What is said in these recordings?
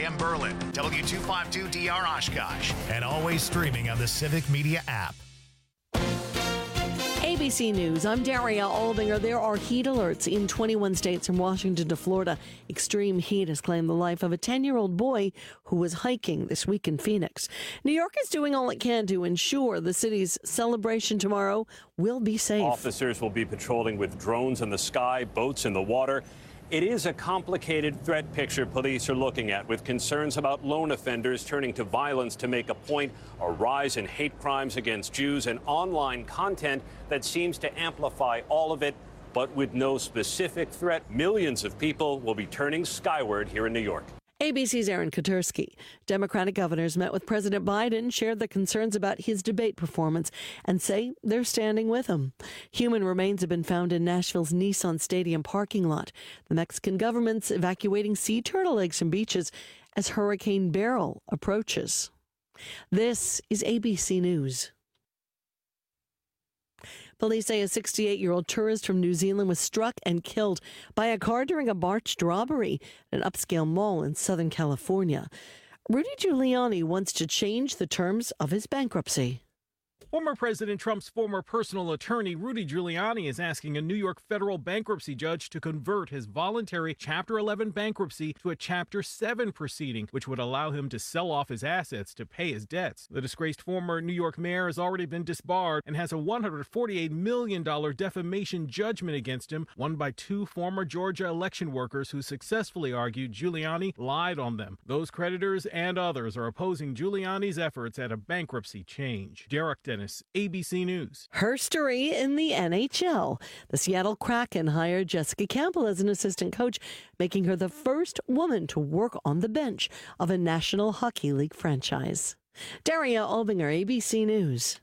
AM Berlin, W252DR Oshkosh, and always streaming on the Civic Media app. ABC News, I'm Daria Albinger. There are heat alerts in 21 states from Washington to Florida. Extreme heat has claimed the life of a 10-year-old boy who was hiking this week in Phoenix. New York is doing all it can to ensure the city's celebration tomorrow will be safe. Officers will be patrolling with drones in the sky, boats in the water. It is a complicated threat picture police are looking at, with concerns about lone offenders turning to violence to make a point, a rise in hate crimes against Jews, and online content that seems to amplify all of it, but with no specific threat. Millions of people will be turning skyward here in New York. ABC's Aaron Katersky. Democratic governors met with President Biden, shared their concerns about his debate performance, and say they're standing with him. Human remains have been found in Nashville's Nissan Stadium parking lot. The Mexican government's evacuating sea turtle eggs from beaches as Hurricane Beryl approaches. This is ABC News. Police say a 68-year-old tourist from New Zealand was struck and killed by a car during a botched robbery at an upscale mall in Southern California. Rudy Giuliani wants to change the terms of his bankruptcy. Former President Trump's former personal attorney, Rudy Giuliani, is asking a New York federal bankruptcy judge to convert his voluntary Chapter 11 bankruptcy to a Chapter 7 proceeding, which would allow him to sell off his assets to pay his debts. The disgraced former New York mayor has already been disbarred and has a $148 million defamation judgment against him, won by two former Georgia election workers who successfully argued Giuliani lied on them. Those creditors and others are opposing Giuliani's efforts at a bankruptcy change. Derek Dennis, ABC News. Herstory in the NHL. The Seattle Kraken hired Jessica Campbell as an assistant coach, making her the first woman to work on the bench of a National Hockey League franchise. Daria Albinger, ABC News.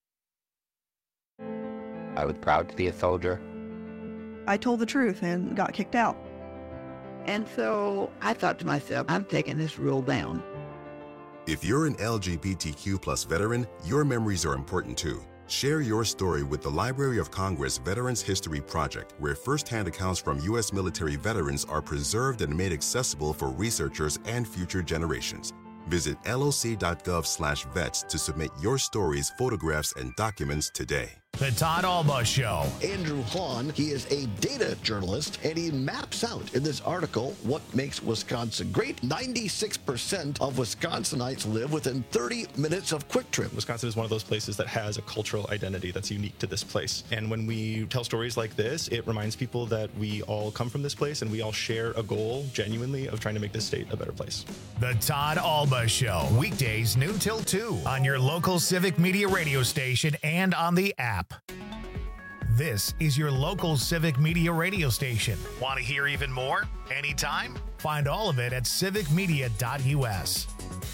I was proud to be a soldier. I told the truth and got kicked out. And so I thought to myself, I'm taking this rule down. If you're an LGBTQ+ veteran, your memories are important too. Share your story with the Library of Congress Veterans History Project, where firsthand accounts from U.S. military veterans are preserved and made accessible for researchers and future generations. Visit loc.gov/vets to submit your stories, photographs, and documents today. The Todd Alba Show. Andrew Hahn, he is a data journalist, and he maps out in this article what makes Wisconsin great. 96% of Wisconsinites live within 30 minutes of Quick Trip. Wisconsin is one of those places that has a cultural identity that's unique to this place. And when we tell stories like this, it reminds people that we all come from this place and we all share a goal, genuinely, of trying to make this state a better place. The Todd Alba Show. Weekdays noon till 2 on your local Civic Media radio station and on the app. This is your local Civic Media radio station. Want to hear even more? Anytime? Find all of it at civicmedia.us.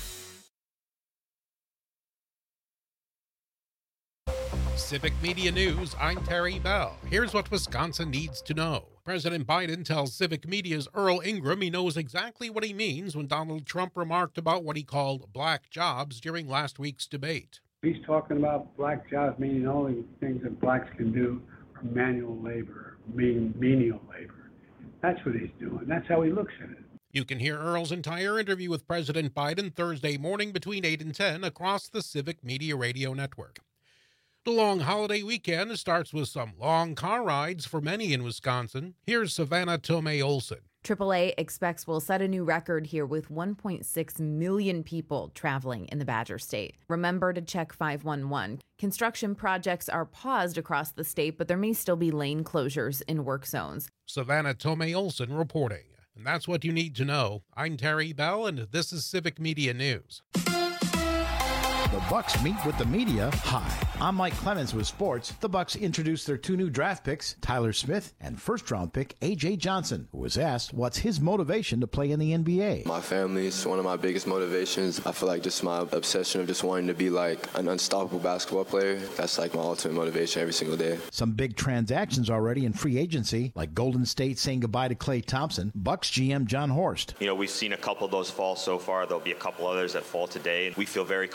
Civic Media News, I'm Terry Bell. Here's what Wisconsin needs to know. President Biden tells Civic Media's Earl Ingram he knows exactly what he means when Donald Trump remarked about what he called black jobs during last week's debate. He's talking about black jobs, meaning only things that blacks can do are manual labor, menial labor. That's what he's doing. That's how he looks at it. You can hear Earl's entire interview with President Biden Thursday morning between 8 and 10 across the Civic Media Radio Network. The long holiday weekend starts with some long car rides for many in Wisconsin. Here's Savannah Tomei-Olson. AAA expects we'll set a new record here with 1.6 million people traveling in the Badger State. Remember to check 511. Construction projects are paused across the state, but there may still be lane closures in work zones. Savannah Tomei-Olson reporting. And that's what you need to know. I'm Terry Bell, and this is Civic Media News. The Bucs meet with the media. Hi, I'm Mike Clemens with sports. The Bucs introduced their two new draft picks, Tyler Smith and first-round pick A.J. Johnson, who was asked what's his motivation to play in the NBA. My family is one of my biggest motivations. I feel like just my obsession of just wanting to be like an unstoppable basketball player. That's like my ultimate motivation every single day. Some big transactions already in free agency, like Golden State saying goodbye to Klay Thompson, Bucs GM John Horst. We've seen a couple of those fall so far. There'll be a couple others that fall today. We feel very confident that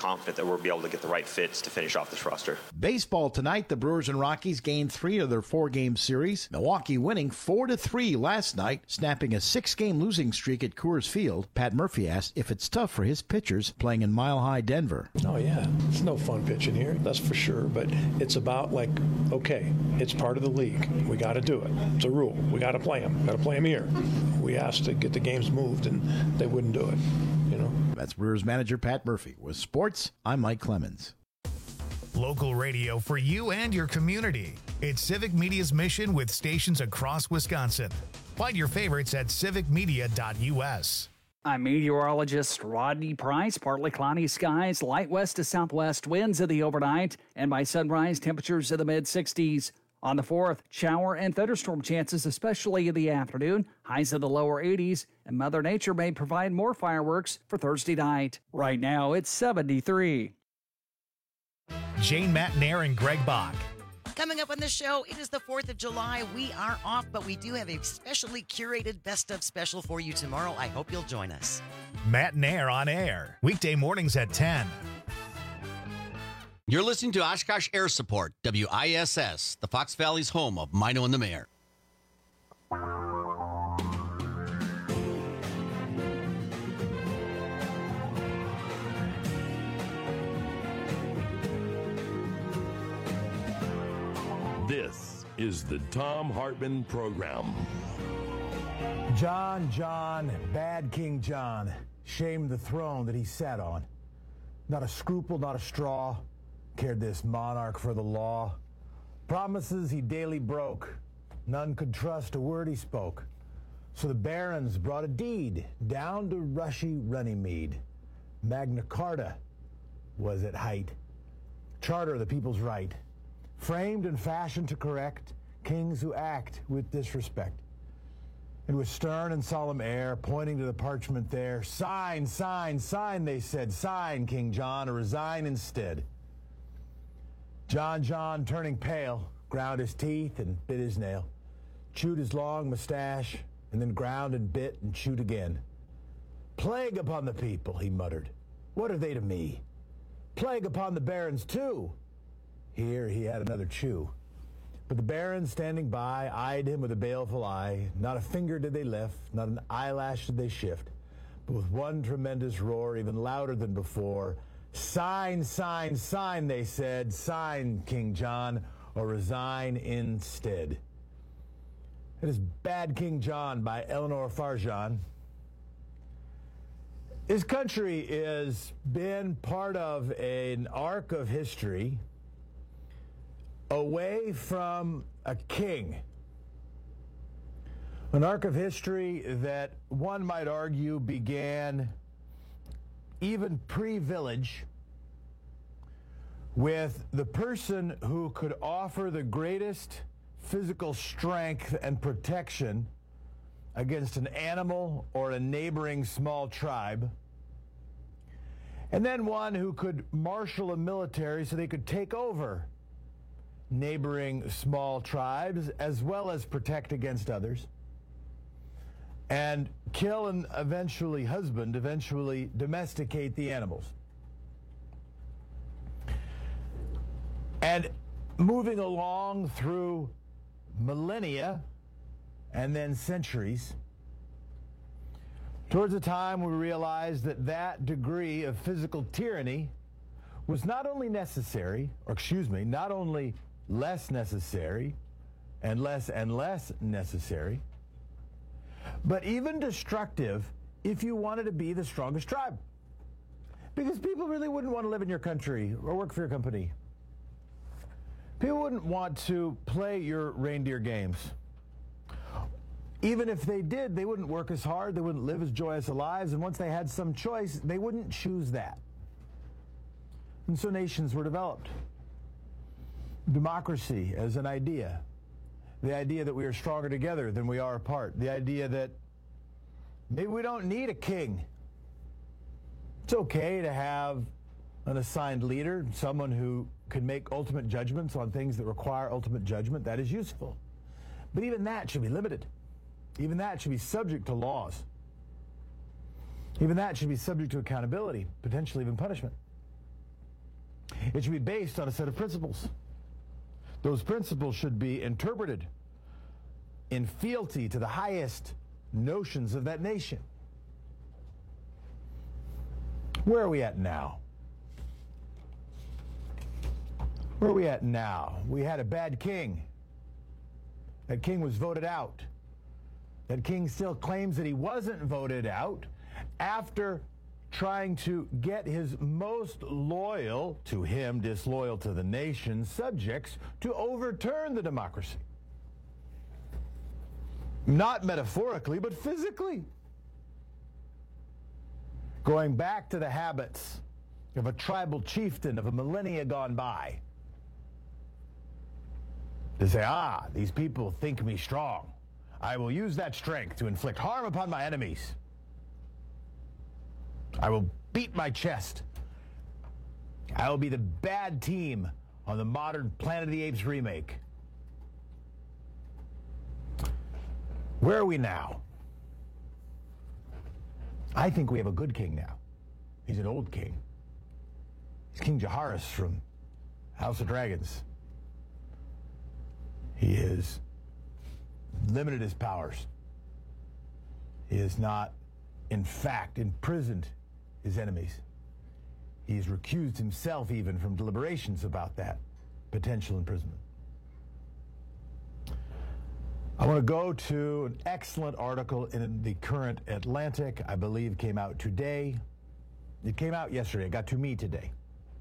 we'll be able to get the right fits to finish off this roster. Baseball tonight, the Brewers and Rockies gained 3 of their 4-game series. Milwaukee winning 4-3 last night, snapping a 6-game losing streak at Coors Field. Pat Murphy asked if it's tough for his pitchers playing in Mile High Denver. Oh, yeah. It's no fun pitching here, that's for sure. But it's about, like, okay, it's part of the league. We got to do it. It's a rule. We got to play them. Got to play them here. We asked to get the games moved, and they wouldn't do it, you know. That's Brewers manager Pat Murphy. With sports, I'm Mike Clemens. Local radio for you and your community. It's Civic Media's mission with stations across Wisconsin. Find your favorites at civicmedia.us. I'm meteorologist Rodney Price. Partly cloudy skies, light west to southwest winds in the overnight, and by sunrise, temperatures in the mid-60s. On the 4th, shower and thunderstorm chances, especially in the afternoon, highs in the lower 80s, and Mother Nature may provide more fireworks for Thursday night. Right now, it's 73. Jane Matnair and Greg Bach. Coming up on the show, it is the 4th of July. We are off, but we do have a specially curated best of special for you tomorrow. I hope you'll join us. Matnair on air, weekday mornings at 10. You're listening to Oshkosh Air Support, WISS, the Fox Valley's home of Mino and the Mayor. This is the Thom Hartmann Program. John, bad King John, shamed the throne that he sat on. Not a scruple, not a straw, cared this monarch for the law. Promises he daily broke, none could trust a word he spoke. So the barons brought a deed down to rushy Runnymede. Magna Carta was at height. Charter of the people's right, framed and fashioned to correct kings who act with disrespect. And with stern and solemn air, pointing to the parchment there, sign, sign, sign, they said, sign, King John, or resign instead. John, turning pale, ground his teeth and bit his nail, chewed his long mustache, and then ground and bit and chewed again. Plague upon the people, he muttered. What are they to me? Plague upon the barons, too. Here he had another chew. But the barons standing by eyed him with a baleful eye. Not a finger did they lift, not an eyelash did they shift. But with one tremendous roar, even louder than before, sign, sign, sign, they said. Sign, King John, or resign instead. It is Bad King John by Eleanor Farjeon. This country has been part of an arc of history away from a king. An arc of history that one might argue began even pre-village with the person who could offer the greatest physical strength and protection against an animal or a neighboring small tribe, and then one who could marshal a military so they could take over neighboring small tribes as well as protect against others, and kill and eventually domesticate the animals. And moving along through millennia and then centuries, towards a time we realized that that degree of physical tyranny was not only not only less necessary and less necessary, but even destructive if you wanted to be the strongest tribe. Because people really wouldn't want to live in your country or work for your company. People wouldn't want to play your reindeer games. Even if they did, they wouldn't work as hard, they wouldn't live as joyous lives, and once they had some choice, they wouldn't choose that. And so nations were developed. Democracy as an idea. The idea that we are stronger together than we are apart. The idea that maybe we don't need a king. It's okay to have an assigned leader, someone who can make ultimate judgments on things that require ultimate judgment. That is useful. But even that should be limited. Even that should be subject to laws. Even that should be subject to accountability, potentially even punishment. It should be based on a set of principles. Those principles should be interpreted in fealty to the highest notions of that nation. Where are we at now? Where are we at now? We had a bad king. That king was voted out. That king still claims that he wasn't voted out after trying to get his most loyal, to him disloyal to the nation, subjects to overturn the democracy. Not metaphorically, but physically. Going back to the habits of a tribal chieftain of a millennia gone by. To say, these people think me strong. I will use that strength to inflict harm upon my enemies. I will beat my chest. I will be the bad team on the modern Planet of the Apes remake. Where are we now? I think we have a good king now. He's an old king. He's King Jaehaerys from House of Dragons. He has limited his powers. He has not, in fact, imprisoned his enemies. He's recused himself even from deliberations about that potential imprisonment. I want to go to an excellent article in the Current Atlantic, I believe came out today. It came out yesterday. It got to me today.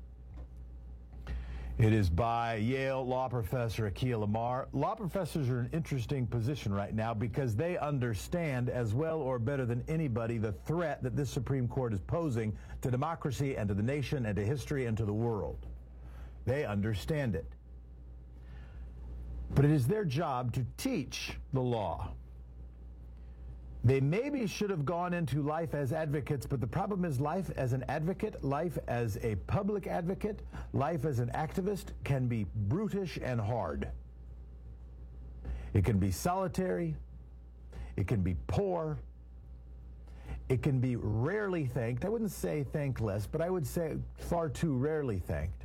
It is by Yale law professor Akhil Amar. Law professors are in an interesting position right now because they understand as well or better than anybody the threat that this Supreme Court is posing to democracy and to the nation and to history and to the world. They understand it. But it is their job to teach the law. They maybe should have gone into life as advocates, but the problem is life as an advocate, life as a public advocate, life as an activist can be brutish and hard. It can be solitary. It can be poor. It can be rarely thanked. I wouldn't say thankless, but I would say far too rarely thanked.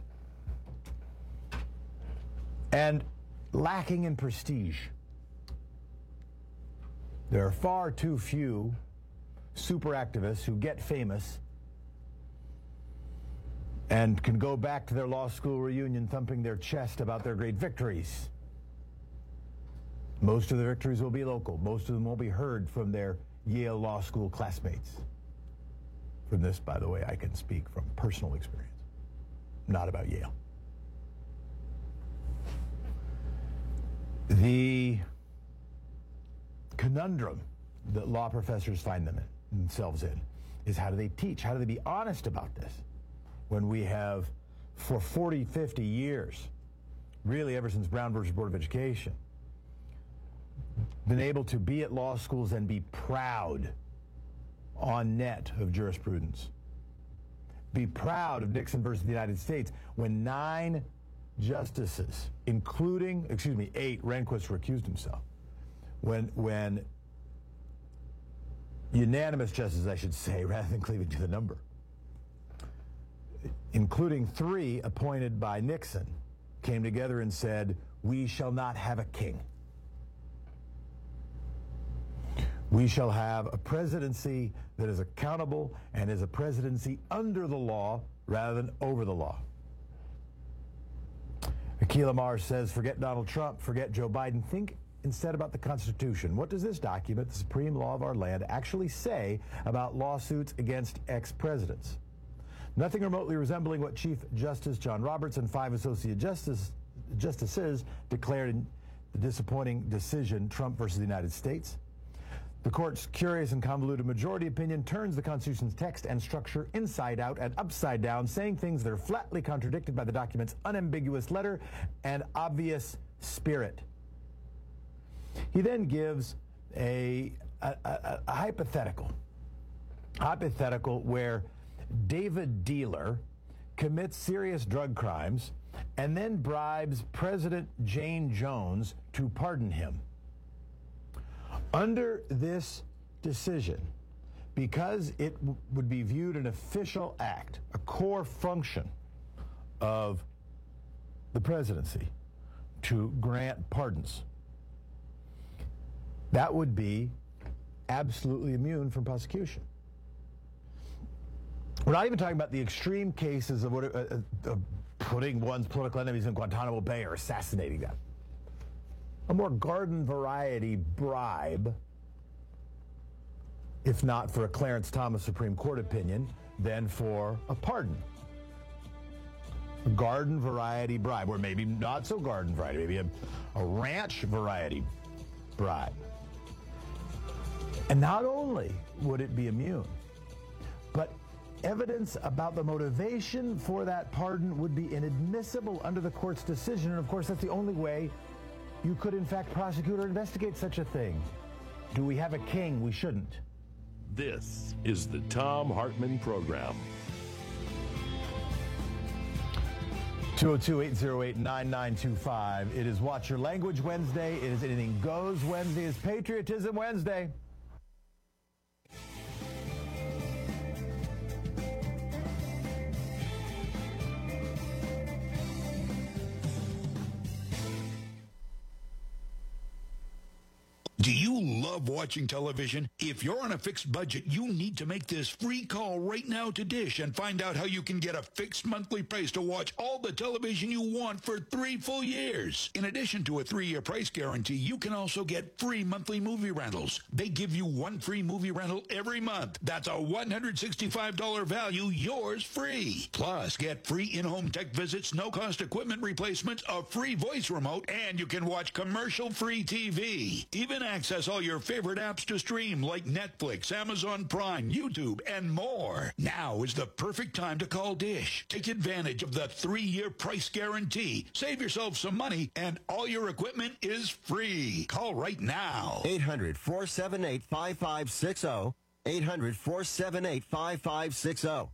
And lacking in prestige. There are far too few super activists who get famous and can go back to their law school reunion thumping their chest about their great victories. Most of the victories will be local. Most of them won't be heard from their Yale Law School classmates. From this, by the way, I can speak from personal experience, not about Yale. The conundrum that law professors find themselves in is how do they teach? How do they be honest about this? When we have, for 40, 50 years, really ever since Brown versus Board of Education, been able to be at law schools and be proud on net of jurisprudence. Be proud of Nixon versus the United States when 9 justices, including, 8, Rehnquist recused himself. When unanimous justices, I should say, rather than cleaving to the number, including 3 appointed by Nixon, came together and said, we shall not have a king. We shall have a presidency that is accountable and is a presidency under the law rather than over the law. Akhil Amar says, forget Donald Trump, forget Joe Biden, think instead about the Constitution. What does this document, the supreme law of our land, actually say about lawsuits against ex-presidents? Nothing remotely resembling what Chief Justice John Roberts and 5 associate justices declared in the disappointing decision, Trump versus the United States. The court's curious and convoluted majority opinion turns the Constitution's text and structure inside out and upside down, saying things that are flatly contradicted by the document's unambiguous letter and obvious spirit. He then gives a hypothetical where David Dealer commits serious drug crimes and then bribes President Jane Jones to pardon him. Under this decision, because it would be viewed an official act, a core function of the presidency to grant pardons, that would be absolutely immune from prosecution. We're not even talking about the extreme cases of putting one's political enemies in Guantanamo Bay or assassinating them. A more garden variety bribe, if not for a Clarence Thomas Supreme Court opinion, then for a pardon. A garden variety bribe, or maybe not so garden variety, maybe a ranch variety bribe. And not only would it be immune, but evidence about the motivation for that pardon would be inadmissible under the court's decision. And of course, that's the only way you could in fact prosecute or investigate such a thing. Do we have a king? We shouldn't. This is the Thom Hartmann Program. 202-808-9925. It is Watch Your Language Wednesday. It is Anything Goes Wednesday. It's Patriotism Wednesday. Do you love watching television? If you're on a fixed budget, you need to make this free call right now to Dish and find out how you can get a fixed monthly price to watch all the television you want for 3 full years. In addition to a 3-year price guarantee, you can also get free monthly movie rentals. They give you 1 free movie rental every month. That's a $165 value, yours free. Plus, get free in-home tech visits, no-cost equipment replacements, a free voice remote, and you can watch commercial-free TV. Even access all your favorite apps to stream like Netflix, Amazon Prime, YouTube, and more. Now is the perfect time to call Dish. Take advantage of the 3-year price guarantee. Save yourself some money, and all your equipment is free. Call right now. 800-478-5560. 800-478-5560.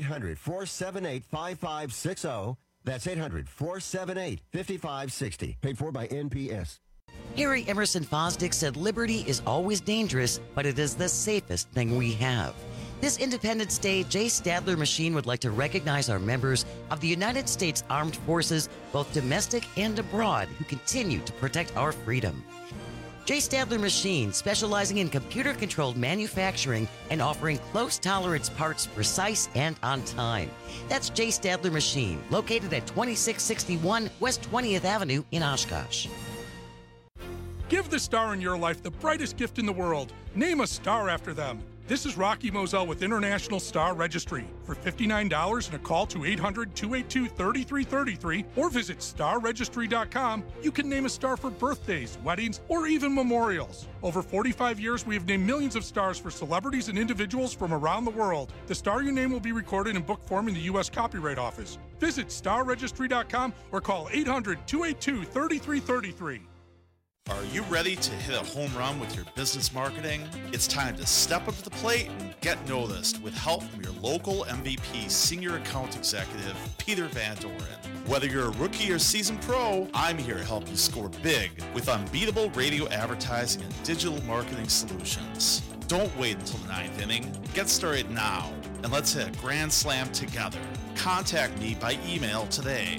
800-478-5560. That's 800-478-5560. Paid for by NPS. Harry Emerson Fosdick said liberty is always dangerous, but it is the safest thing we have. This Independence Day, Jay Stadler Machine would like to recognize our members of the United States Armed Forces, both domestic and abroad, who continue to protect our freedom. Jay Stadler Machine, specializing in computer-controlled manufacturing and offering close tolerance parts, precise and on time. That's Jay Stadler Machine, located at 2661 West 20th Avenue in Oshkosh. Give the star in your life the brightest gift in the world. Name a star after them. This is Rocky Moselle with International Star Registry. For $59 and a call to 800-282-3333 or visit starregistry.com, you can name a star for birthdays, weddings, or even memorials. Over 45 years, we have named millions of stars for celebrities and individuals from around the world. The star you name will be recorded in book form in the U.S. Copyright Office. Visit starregistry.com or call 800-282-3333. Are you ready to hit a home run with your business marketing? It's time to step up to the plate and get noticed with help from your local MVP Senior Account Executive, Peter Van Doren. Whether you're a rookie or seasoned pro, I'm here to help you score big with unbeatable radio advertising and digital marketing solutions. Don't wait until the 9th inning. Get started now, and let's hit a grand slam together. Contact me by email today,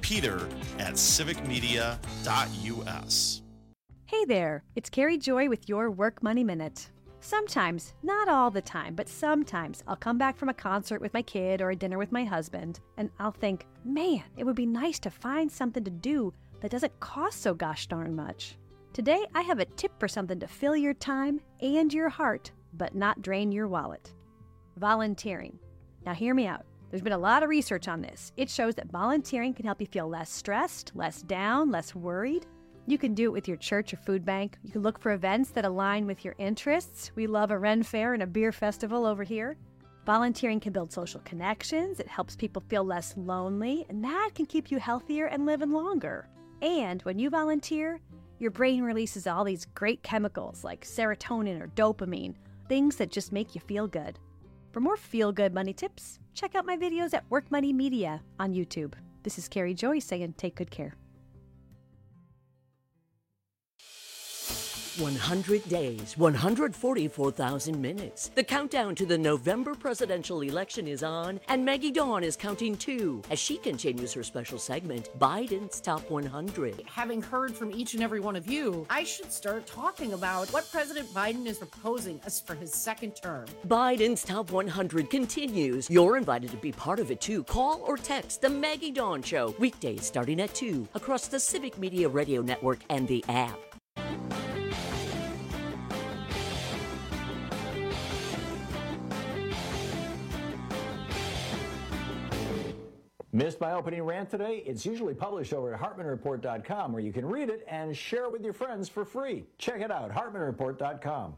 peter@civicmedia.us. Hey there, it's Carrie Joy with your Work Money Minute. Sometimes, not all the time, but sometimes I'll come back from a concert with my kid or a dinner with my husband, and I'll think, man, it would be nice to find something to do that doesn't cost so gosh darn much. Today, I have a tip for something to fill your time and your heart, but not drain your wallet. Volunteering. Now hear me out. There's been a lot of research on this. It shows that volunteering can help you feel less stressed, less down, less worried. You can do it with your church or food bank. You can look for events that align with your interests. We love a Ren Fair and a beer festival over here. Volunteering can build social connections. It helps people feel less lonely, and that can keep you healthier and living longer. And when you volunteer, your brain releases all these great chemicals like serotonin or dopamine, things that just make you feel good. For more feel-good money tips, check out my videos at Work Money Media on YouTube. This is Carrie Joy saying take good care. 100 days, 144,000 minutes. The countdown to the November presidential election is on, and Maggie Dawn is counting too as she continues her special segment, Biden's Top 100. Having heard from each and every one of you, I should start talking about what President Biden is proposing us for his second term. Biden's Top 100 continues. You're invited to be part of it too. Call or text The Maggie Dawn Show, weekdays starting at 2 across the Civic Media Radio Network and the app. Missed my opening rant today? It's usually published over at HartmanReport.com, where you can read it and share it with your friends for free. Check it out, HartmanReport.com.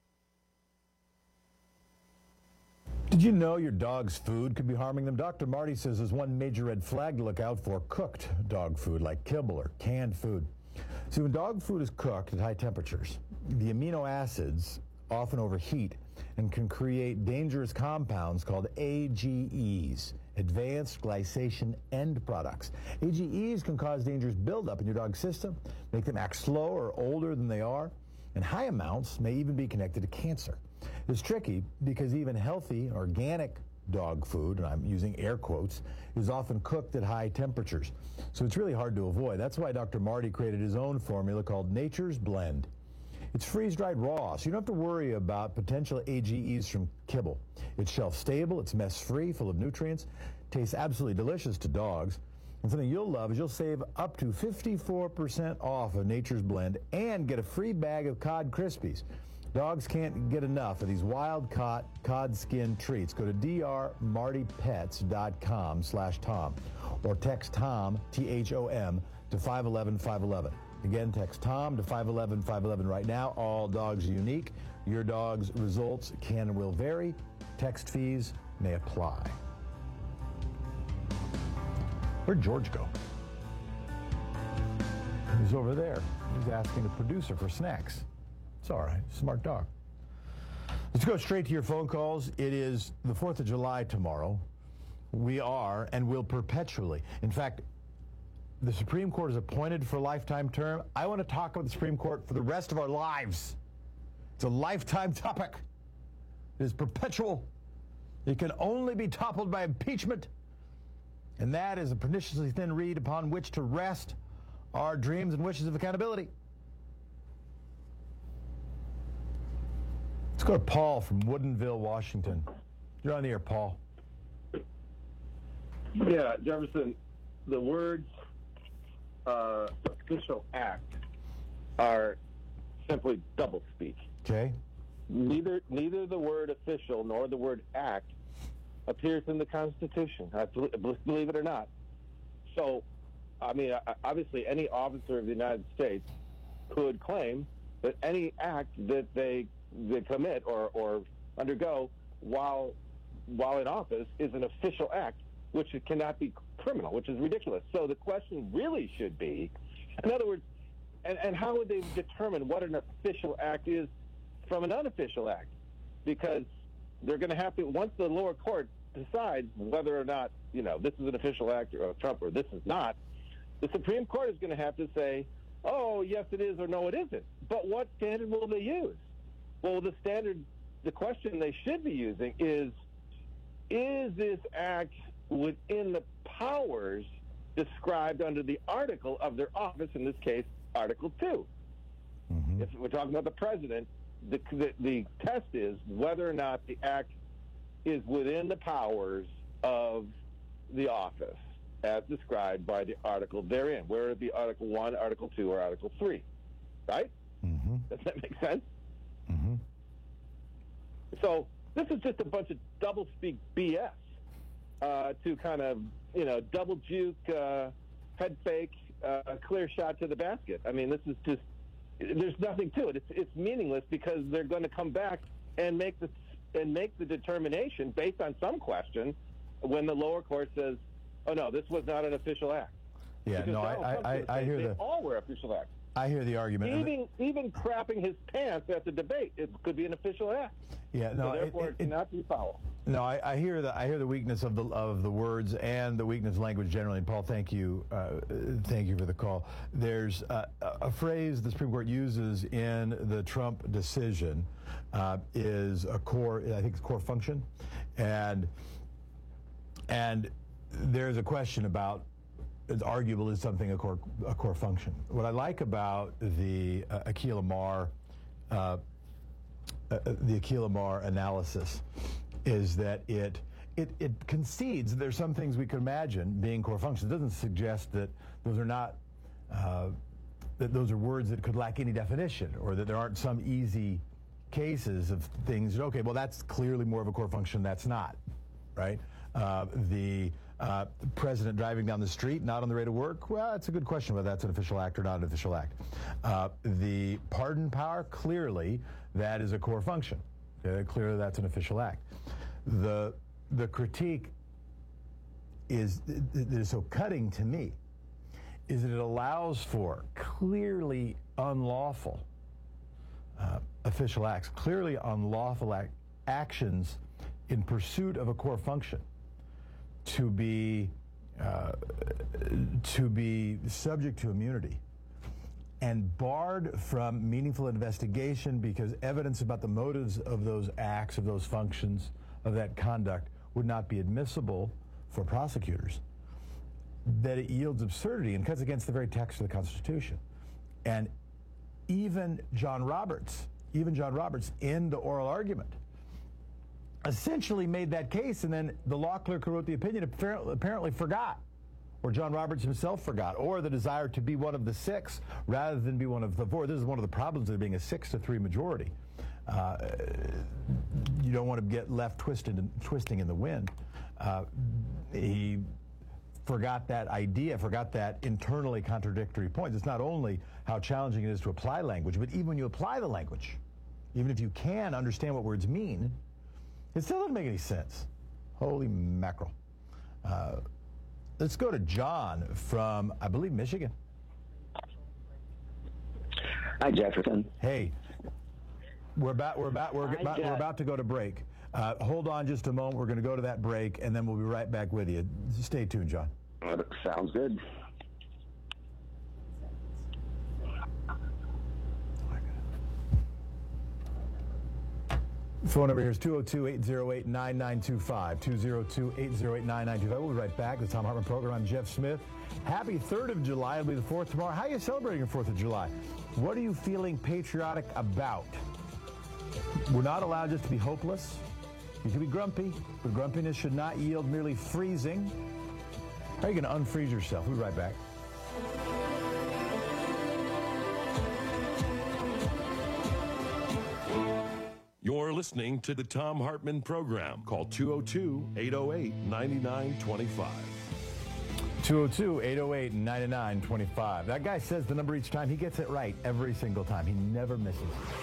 Did you know your dog's food could be harming them? Dr. Marty says there's one major red flag to look out for: cooked dog food, like kibble or canned food. See, when dog food is cooked at high temperatures, the amino acids often overheat and can create dangerous compounds called AGEs, advanced glycation end products. AGEs can cause dangerous buildup in your dog's system, make them act slow or older than they are, and high amounts may even be connected to cancer. It's tricky because even healthy, organic dog food, and I'm using air quotes, is often cooked at high temperatures. So it's really hard to avoid. That's why Dr. Marty created his own formula called Nature's Blend. It's freeze-dried raw, so you don't have to worry about potential AGEs from kibble. It's shelf-stable, it's mess-free, full of nutrients, tastes absolutely delicious to dogs. And something you'll love is you'll save up to 54% off of Nature's Blend and get a free bag of Cod Krispies. Dogs can't get enough of these wild-caught cod skin treats. Go to drmartypets.com/Tom or text Tom, T-H-O-M, to 511-511. Again, text Tom to 511-511 right now. All dogs are unique. Your dog's results can and will vary. Text fees may apply. Where'd George go? He's over there. He's asking the producer for snacks. It's all right. Smart dog. Let's go straight to your phone calls. It is the 4th of July tomorrow. We are and will perpetually. In fact, the Supreme Court is appointed for a lifetime term. I want to talk about the Supreme Court for the rest of our lives. It's a lifetime topic. It is perpetual. It can only be toppled by impeachment. And that is a perniciously thin reed upon which to rest our dreams and wishes of accountability. Let's go to Paul from Woodinville, Washington. You're on the air, Paul. Yeah, Jefferson, the words official act are simply doublespeak. Okay. Neither the word official nor the word act appears in the Constitution, believe it or not. So, I mean, obviously any officer of the United States could claim that any act that they commit or undergo while in office is an official act, which cannot be criminal, which is ridiculous. So the question really should be, in other words, and how would they determine what an official act is from an unofficial act? Because they're going to have to, once the lower court decides whether or not, this is an official act of Trump or this is not, the Supreme Court is going to have to say, oh, yes, it is, or no, it isn't. But what standard will they use? Well, the question they should be using is this act within the powers described under the article of their office, in this case, Article 2. Mm-hmm. If we're talking about the president, the test is whether or not the act is within the powers of the office as described by the article therein, whether it be Article 1, Article 2, or Article 3. Right? Mm-hmm. Does that make sense? Mm-hmm. So this is just a bunch of doublespeak BS to kind of, double juke, head fake, clear shot to the basket. I mean, this is just, there's nothing to it. It's meaningless because they're going to come back and make the determination based on some question when the lower court says, oh, no, this was not an official act. Yeah, because no, I hear they all were official acts. I hear the argument. Even crapping his pants at the debate, it could be an official act. Yeah, no, so therefore it cannot be foul. No, I hear the weakness of the words and the weakness of language generally. And Paul, thank you for the call. There's a phrase the Supreme Court uses in the Trump decision is a core. I think it's core function, and there's a question about. It's arguable is something a core function. What I like about the Akhil Amar analysis is that it concedes there's some things we could imagine being core functions. It doesn't suggest that those are not that those are words that could lack any definition, or that there aren't some easy cases of things. Okay, well that's clearly more of a core function. That's not, right? The president driving down the street, not on the way to work, well, that's a good question whether that's an official act or not an official act. The pardon power, clearly, that is a core function. Clearly, that's an official act. The critique that is so cutting to me is that it allows for clearly unlawful official acts, clearly unlawful actions in pursuit of a core function to be subject to immunity and barred from meaningful investigation because evidence about the motives of those acts, of those functions, of that conduct would not be admissible for prosecutors, that it yields absurdity and cuts against the very text of the Constitution. And even John Roberts in the oral argument essentially made that case, and then the law clerk who wrote the opinion apparently forgot, or John Roberts himself forgot, or the desire to be one of the six rather than be one of the four. This is one of the problems of being a 6-3 majority. You don't want to get left twisting in the wind. He forgot that idea, forgot that internally contradictory point. It's not only how challenging it is to apply language, but even when you apply the language, even if you can understand what words mean, it still doesn't make any sense. Holy mackerel. Let's go to John from, I believe, Michigan. Hi, Jefferson. Hey, we're about to go to break. Hold on just a moment. We're going to go to that break, and then we'll be right back with you. Stay tuned, John. Sounds good. Phone number here is 202-808-9925, 202-808-9925. We'll be right back. The Thom Hartmann Program. I'm Jeff Smith. Happy 3rd of July. It'll be the 4th tomorrow. How are you celebrating your 4th of July? What are you feeling patriotic about? We're not allowed just to be hopeless. You can be grumpy, but grumpiness should not yield merely freezing. How are you going to unfreeze yourself? We'll be right back. You're listening to the Thom Hartmann Program. Call 202-808-9925. 202-808-9925. That guy says the number each time. He gets it right every single time. He never misses.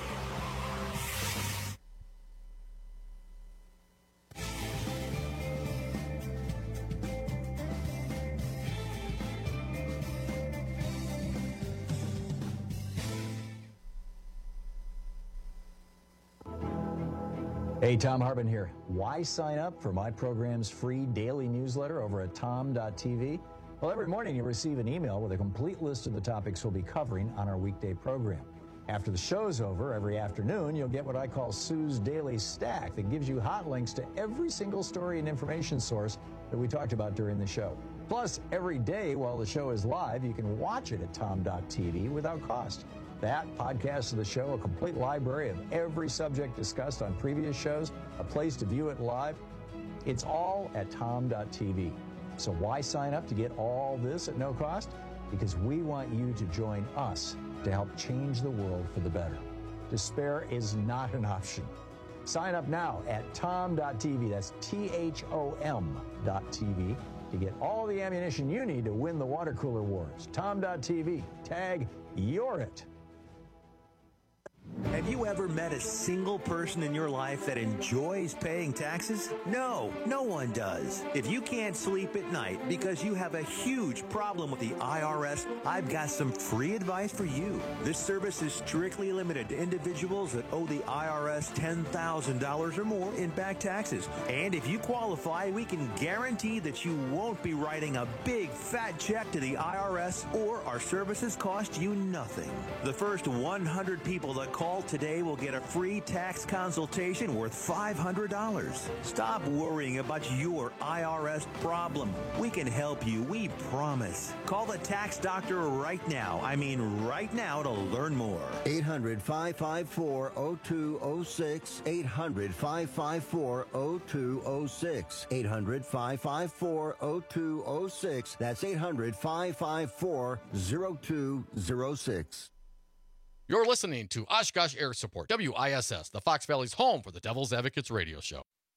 Hey, Thom Hartmann here. Why sign up for my program's free daily newsletter over at tom.tv? Well, every morning you receive an email with a complete list of the topics we'll be covering on our weekday program. After the show's over, every afternoon, you'll get what I call Sue's Daily Stack that gives you hot links to every single story and information source that we talked about during the show. Plus, every day while the show is live, you can watch it at tom.tv without cost. That, podcast of the show, a complete library of every subject discussed on previous shows, a place to view it live. It's all at tom.tv. So why sign up to get all this at no cost? Because we want you to join us to help change the world for the better. Despair is not an option. Sign up now at tom.tv. That's THOM.tv to get all the ammunition you need to win the water cooler wars. tom.tv. Tag, you're it. Have you ever met a single person in your life that enjoys paying taxes? No, no one does. If you can't sleep at night because you have a huge problem with the IRS, I've got some free advice for you. This service is strictly limited to individuals that owe the IRS $10,000 or more in back taxes. And if you qualify, we can guarantee that you won't be writing a big fat check to the IRS, or our services cost you nothing. The first 100 people that call today will get a free tax consultation worth $500. Stop worrying about your IRS problem. We can help you, we promise. Call the tax doctor right now. I mean right now, to learn more. 800-554-0206. 800-554-0206. 800-554-0206. That's 800-554-0206. You're listening to Oshkosh Air Support, WISS, the Fox Valley's home for the Devil's Advocates radio show.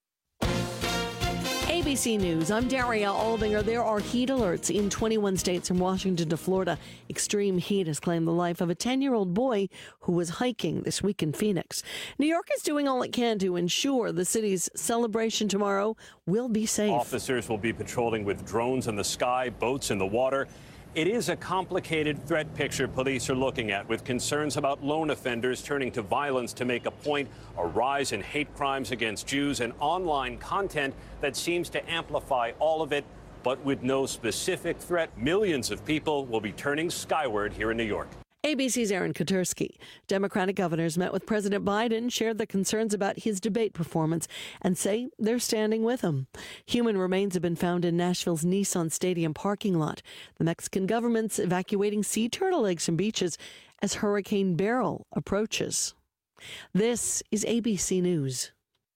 ABC News, I'm Daria Aldinger. There are heat alerts in 21 states from Washington to Florida. Extreme heat has claimed the life of a 10-year-old boy who was hiking this week in Phoenix. New York is doing all it can to ensure the city's celebration tomorrow will be safe. Officers will be patrolling with drones in the sky, boats in the water. It is a complicated threat picture police are looking at, with concerns about lone offenders turning to violence to make a point, a rise in hate crimes against Jews, and online content that seems to amplify all of it, but with no specific threat. Millions of people will be turning skyward here in New York. ABC's Aaron Katursky. Democratic governors met with President Biden, shared their concerns about his debate performance, and say they're standing with him. Human remains have been found in Nashville's Nissan Stadium parking lot. The Mexican government's evacuating sea turtle eggs from beaches as Hurricane Beryl approaches. This is ABC News.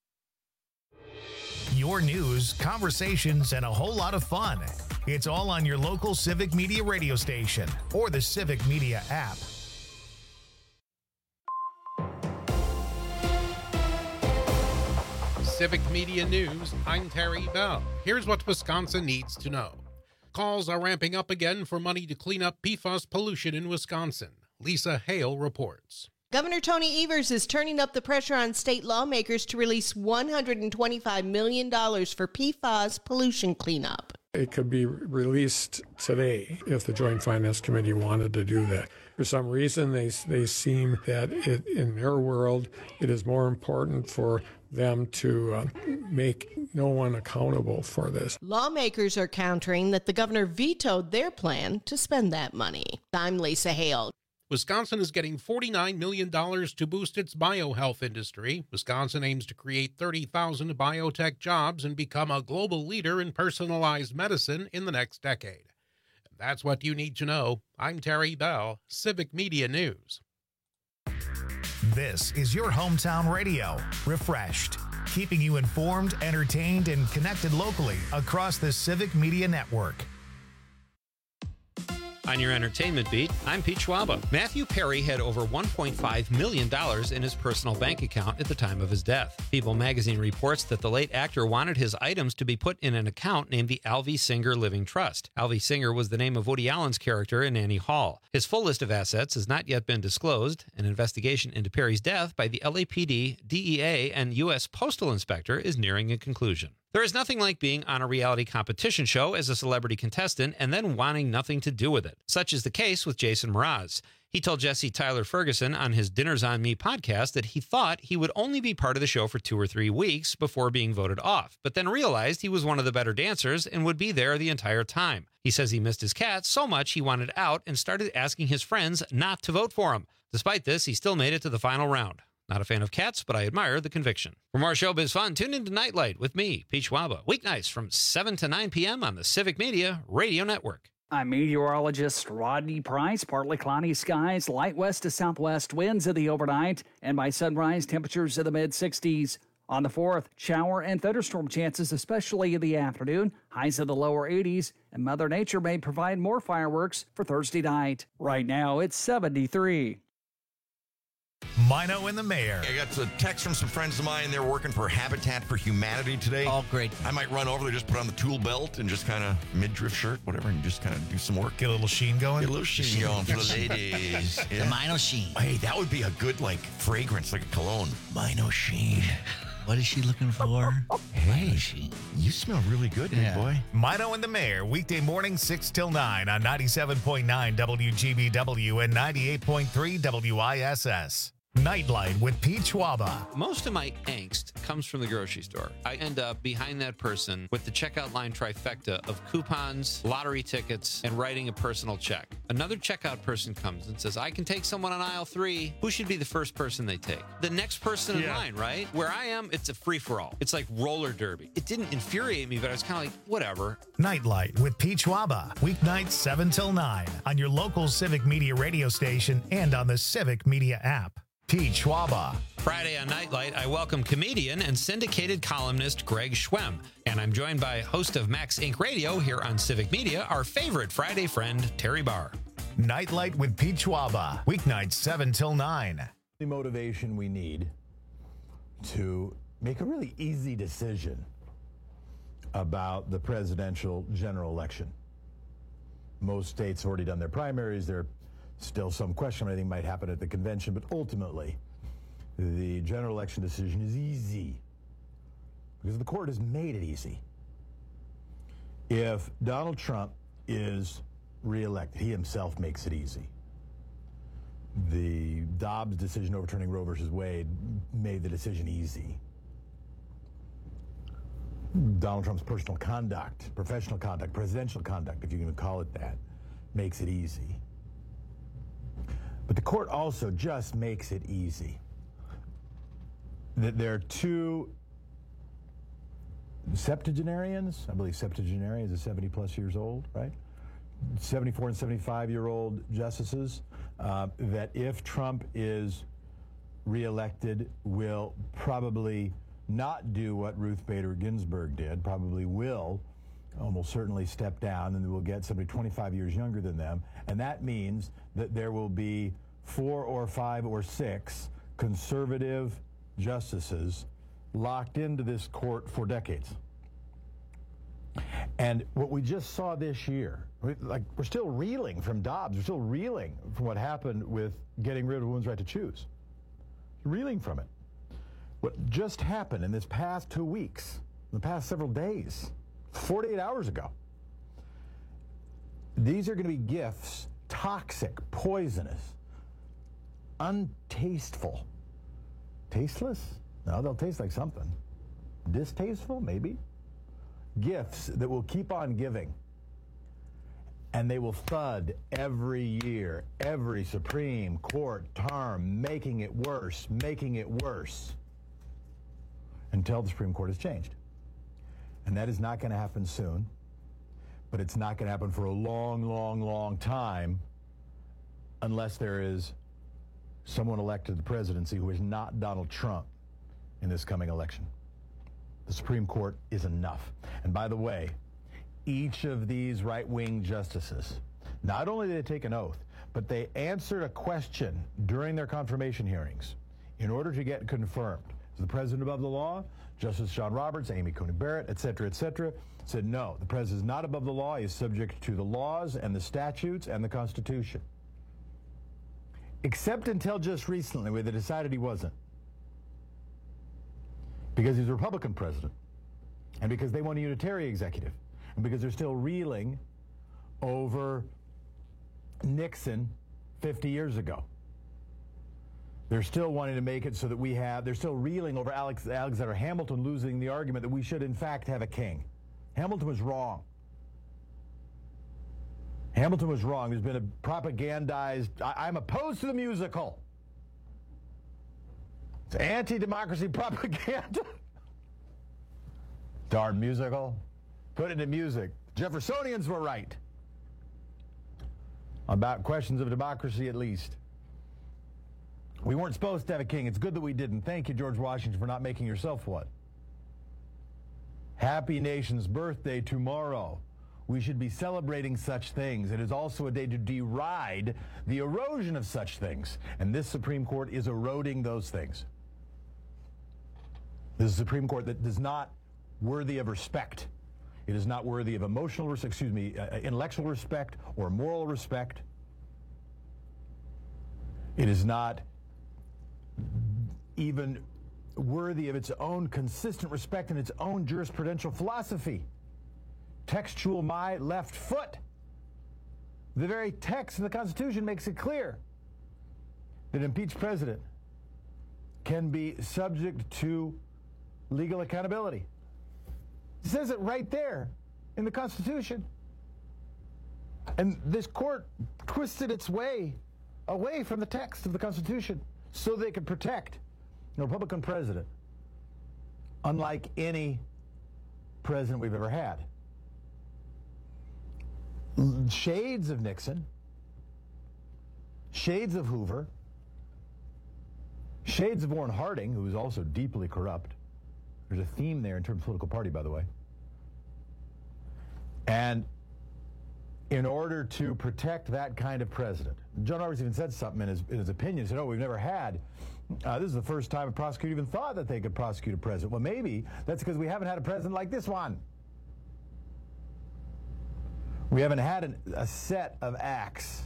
Your news, conversations, and a whole lot of fun. It's all on your local Civic Media radio station or the Civic Media app. Civic Media News, I'm Terry Bell. Here's what Wisconsin needs to know. Calls are ramping up again for money to clean up PFAS pollution in Wisconsin. Lisa Hale reports. Governor Tony Evers is turning up the pressure on state lawmakers to release $125 million for PFAS pollution cleanup. It could be released today if the Joint Finance Committee wanted to do that. For some reason, they seem that in their world, it is more important for them to make no one accountable for this. Lawmakers are countering that the governor vetoed their plan to spend that money. I'm Lisa Hale. Wisconsin is getting $49 million to boost its biohealth industry. Wisconsin aims to create 30,000 biotech jobs and become a global leader in personalized medicine in the next decade. And that's what you need to know. I'm Terry Bell, Civic Media News. This is your hometown radio, Refreshed, keeping you informed, entertained, and connected locally across the Civic Media Network. On your entertainment beat, I'm Pete Schwaba. Matthew Perry had over $1.5 million in his personal bank account at the time of his death. People magazine reports that the late actor wanted his items to be put in an account named the Alvy Singer Living Trust. Alvy Singer was the name of Woody Allen's character in Annie Hall. His full list of assets has not yet been disclosed. An investigation into Perry's death by the LAPD, DEA, and U.S. Postal Inspector is nearing a conclusion. There is nothing like being on a reality competition show as a celebrity contestant and then wanting nothing to do with it. Such is the case with Jason Mraz. He told Jesse Tyler Ferguson on his Dinners on Me podcast that he thought he would only be part of the show for 2 or 3 weeks before being voted off, but then realized he was one of the better dancers and would be there the entire time. He says he missed his cat so much he wanted out and started asking his friends not to vote for him. Despite this, he still made it to the final round. Not a fan of cats, but I admire the conviction. For more showbiz fun, tune into Nightlight with me, Pete Schwaba, weeknights from 7 to 9 p.m. on the Civic Media Radio Network. I'm meteorologist Rodney Price. Partly cloudy skies, light west to southwest winds in the overnight, and by sunrise, temperatures in the mid-60s. On the 4th, shower and thunderstorm chances, especially in the afternoon, highs in the lower 80s, and Mother Nature may provide more fireworks for Thursday night. Right now, it's 73. Mino and the Mayor. I got a text from some friends of mine. They're working for Habitat for Humanity today. Oh, great. I might run over there, just put on the tool belt and just kind of midriff shirt, whatever, and just kind of do some work. Get a little sheen going? Get a little sheen going for the ladies. Yeah. The Mino Sheen. Hey, that would be a good, fragrance, like a cologne. Mino Sheen. What is she looking for? Hey, you smell really good, big boy. Mino and the Mayor, weekday morning 6 till 9 on 97.9 WGBW and 98.3 WISS. Nightlight with Pete Schwaba. Most of my angst comes from the grocery store. I end up behind that person with the checkout line trifecta of coupons, lottery tickets, and writing a personal check. Another checkout person comes and says, I can take someone on aisle 3. Who should be the first person they take? The next person in line, right? Where I am, it's a free-for-all. It's like roller derby. It didn't infuriate me, but I was kind of like, whatever. Nightlight with Pete Schwaba. Weeknights 7 till 9 on your local Civic Media radio station and on the Civic Media app. Pete Schwaba. Friday on Nightlight, I welcome comedian and syndicated columnist Greg Schwem. And I'm joined by host of Max Inc. Radio here on Civic Media, our favorite Friday friend, Terry Barr. Nightlight with Pete Schwaba. Weeknights 7 till 9. The motivation we need to make a really easy decision about the presidential general election. Most states have already done their primaries. They're still some question of anything might happen at the convention, but ultimately, the general election decision is easy because the court has made it easy. If Donald Trump is reelected, he himself makes it easy. The Dobbs decision overturning Roe versus Wade made the decision easy. Donald Trump's personal conduct, professional conduct, presidential conduct, if you can even call it that, makes it easy. But the court also just makes it easy. That there are two septuagenarians, I believe septuagenarians is 70 plus years old, right? 74 and 75-year-old justices that if Trump is reelected will probably not do what Ruth Bader Ginsburg did, probably will almost certainly step down, and we'll get somebody 25 years younger than them. And that means that there will be 4 or 5 or 6 conservative justices locked into this court for decades. And what we just saw this year, we're still reeling from Dobbs. We're still reeling from what happened with getting rid of a woman's right to choose. Reeling from it. What just happened in this past 2 weeks, in the past several days, 48 hours ago. These are going to be gifts, toxic, poisonous, untasteful. Tasteless? No, they'll taste like something. Distasteful? Maybe. Gifts that will keep on giving. And they will thud every year, every Supreme Court term, making it worse, until the Supreme Court has changed. And that is not going to happen soon, but it's not going to happen for a long, long, long time unless there is someone elected to the presidency who is not Donald Trump in this coming election. The Supreme Court is enough. And by the way, each of these right-wing justices, not only did they take an oath, but they answered a question during their confirmation hearings in order to get confirmed. Is the president above the law? Justice John Roberts, Amy Coney Barrett, et cetera, said no, the president is not above the law. He is subject to the laws and the statutes and the Constitution. Except until just recently where they decided he wasn't. Because he's a Republican president. And because they want a unitary executive. And because they're still reeling over Nixon 50 years ago. They're still wanting to make it so that they're still reeling over Alexander Hamilton losing the argument that we should in fact have a king. Hamilton was wrong. Hamilton was wrong. There's been a propagandized, I'm opposed to the musical. It's anti-democracy propaganda. Darn musical. Put it in music. Jeffersonians were right. About questions of democracy, at least. We weren't supposed to have a king. It's good that we didn't. Thank you, George Washington, for not making yourself one. Happy nation's birthday tomorrow. We should be celebrating such things. It is also a day to deride the erosion of such things. And this Supreme Court is eroding those things. This is a Supreme Court that is not worthy of respect. It is not worthy of intellectual respect or moral respect. It is not even worthy of its own consistent respect in its own jurisprudential philosophy. Textual my left foot. The very text of the Constitution makes it clear that an impeached president can be subject to legal accountability. It says it right there in the Constitution. And this court twisted its way away from the text of the Constitution so they could protect a Republican president, unlike any president we've ever had. Shades of Nixon, shades of Hoover, shades of Warren Harding, who was also deeply corrupt. There's a theme there in terms of political party, by the way. And in order to protect that kind of president, John Roberts even said something in his opinion. He said, we've never had, this is the first time a prosecutor even thought that they could prosecute a president. Well, maybe that's because we haven't had a president like this one. We haven't had a set of acts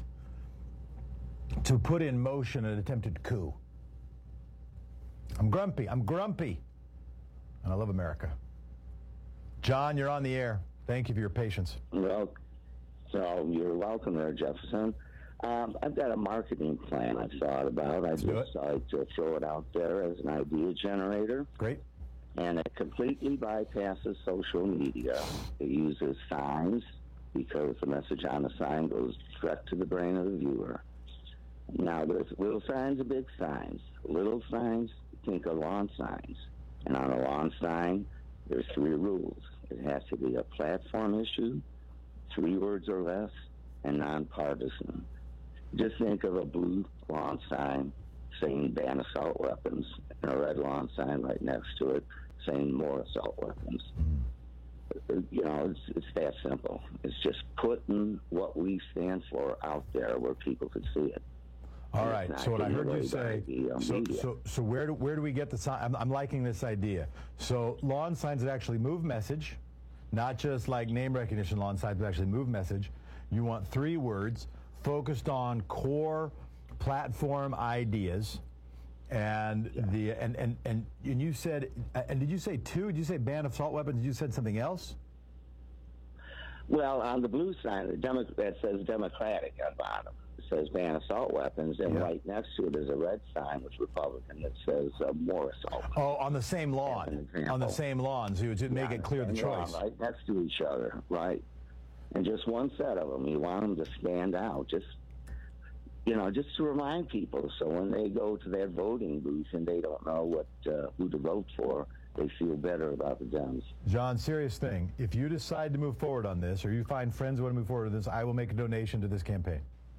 to put in motion an attempted coup. I'm grumpy. And I love America. John, you're on the air. Thank you for your patience. Well, so you're welcome there, Jefferson. I've got a marketing plan I've thought about. I decided to throw it out there as an idea generator. Great. And it completely bypasses social media. It uses signs because the message on the sign goes direct to the brain of the viewer. Now, there's little signs and big signs. Little signs, think of lawn signs. And on a lawn sign, there's 3 rules. It has to be a platform issue, 3 words or less, and nonpartisan. Just think of a blue lawn sign saying ban assault weapons, and a red lawn sign right next to it saying more assault weapons. You know, it's that simple. It's just putting what we stand for out there where people could see it. All right. So what I heard you say. So where do we get the sign? I'm liking this idea. So lawn signs that actually move message, not just like name recognition lawn signs, but actually move message. You want 3 words focused on core platform ideas, and and you said, and did you say 2? Did you say ban assault weapons? Did you said something else? Well, on the blue sign, that says Democratic on bottom. It says ban assault weapons, and right next to it is a red sign, which Republican, that says more assault. Oh, on the same lawn. On the same lawn, so you would make it clear the choice. Right next to each other, right? And just one set of them. You want them to stand out, just to remind people, so when they go to their voting booth and they don't know who to vote for, they feel better about the Dems. John, serious thing. If you decide to move forward on this, or you find friends who want to move forward on this, I will make a donation to this campaign.